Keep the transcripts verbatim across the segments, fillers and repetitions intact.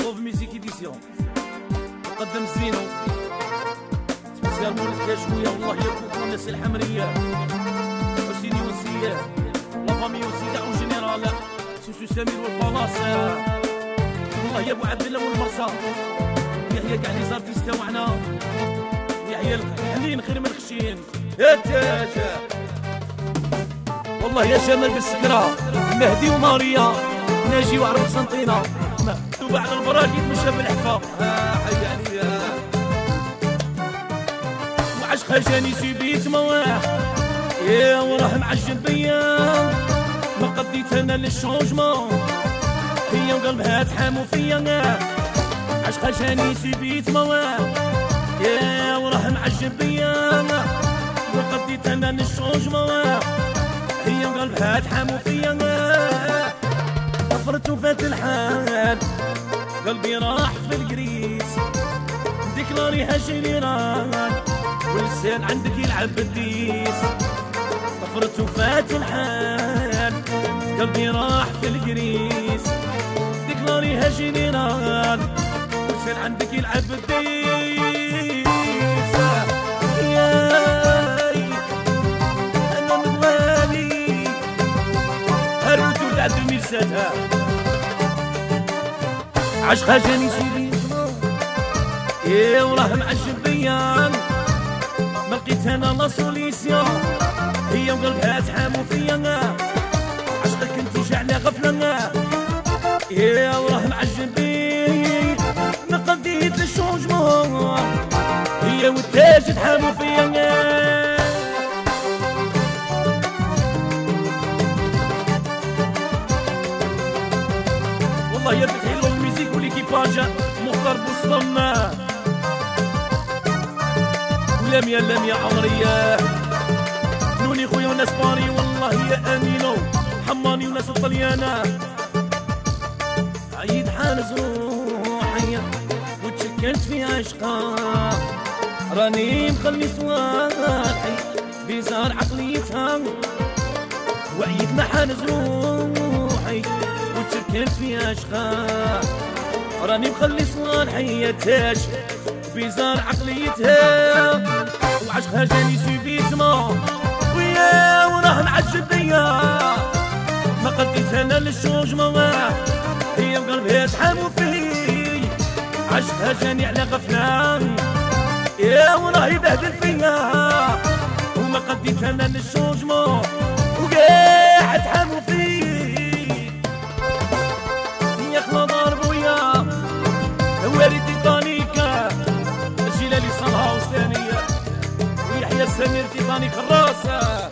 لوف ميوزيك ايديسيون قدم زينو سبيسيال مولد يا شويه والله يا كوكو الناس الحمريه حسيني وسيه لا فامي وسيدة اون جينيرال سوسو سمير والفلاصه والله يا ابو عبد الله والمرسى يحيى كاع لي زارتيست تاعنا يحيى الحنين خير من الخشين يا تاجا والله يا جمال بالسكرة مهدي وماريا ناجي وعرب سنطينة مكتوب على البراكي مشى بالحفا حي عليا وعش خجاني سيبيت مواه يا وراه معجب بيا ما قضيت انا للشونجمون هي وقلبها تحامو فيا عش خجاني سيبيت مواه يا وراه معجب بيا ما قضيت انا للشونجمون هي وقلبها تحامو فيا طفرت وفات الحال قلبي راح في القريس ديكلاريها جيران واللسان عندك يلعب بالديس طفرت وفات الحال قلبي راح في القريس ديكلاريها جيران واللسان عندك يلعب بالديس عدو ميرساتها عاش خاجاني سيدي يا وراه معجب بيا ما لقيت انا لا سوليسيون هي وقلبها تحامو فيا عشقك كنتي جعله غفله يا وراه معجب بيا ما قضيت الشونجمون هي والتاج تحامو فيا والله يا فتحي لو الميوزيك وليكيباج مختار بوسطنا ولم يا لم يا عمرية نوني خويا وناس باري والله يا امينو حماني وناس الطليانة عيد حانز روحي وتشكلت في عشقها راني مخلي صواحي بيزار عقليتها وعيد ما حانز روحي وتشكلت في عشقها راني مخلي صالحي تاج بيزار عقليتها وعشقها جاني سيبيتما ويا وراه معجب بيا ما قديت انا للشوجمون هي وقلبها تحامو فيه عشقها جاني على غفله يا وراه يبهدل فيا وما قديت انا للشوجمون وقاعد تحامو فيه والدي طانيكا الجلالي صنعها وثانية ويحيى السمير تيطانيك الراسة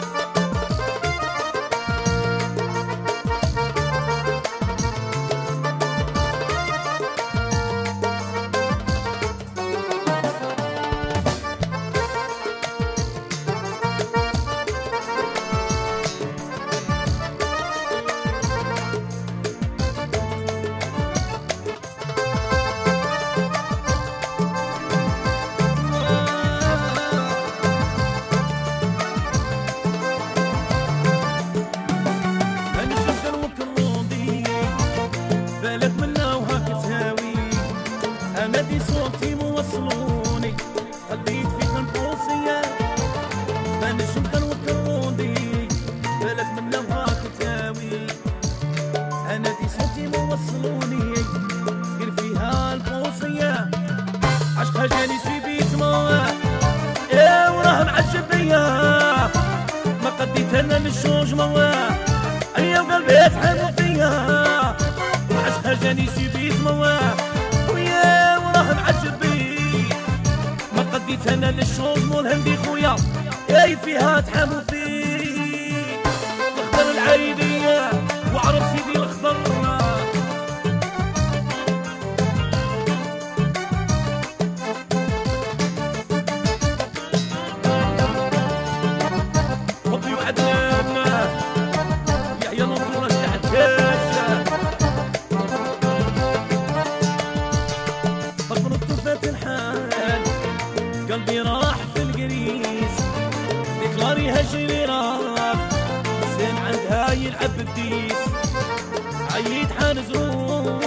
أمدي صوتي موصلوني خليت فيك البوصية ما نجم كنوكروني بالك من لوهاك تاوي أمدي صوتي موصلوني دير فيها البوصية عشقها جاني سيبيت مواه يا وراه معجب بيا ما قديت انا للشونجمون هي وقلبي تحامو فيا وعشقها جاني سيبيت مواه معجب بي ما قديت انا للشونجمون هندي خويا جاي فيها تحامو فيه الاخضر العايدية وعرب سيدي الاخضر حبي وعدنان يحيى النصورة التعتاش قلبي راح في القريس ديكلاريها جيران لسان عندها يلعب بالديس عيد حانز روح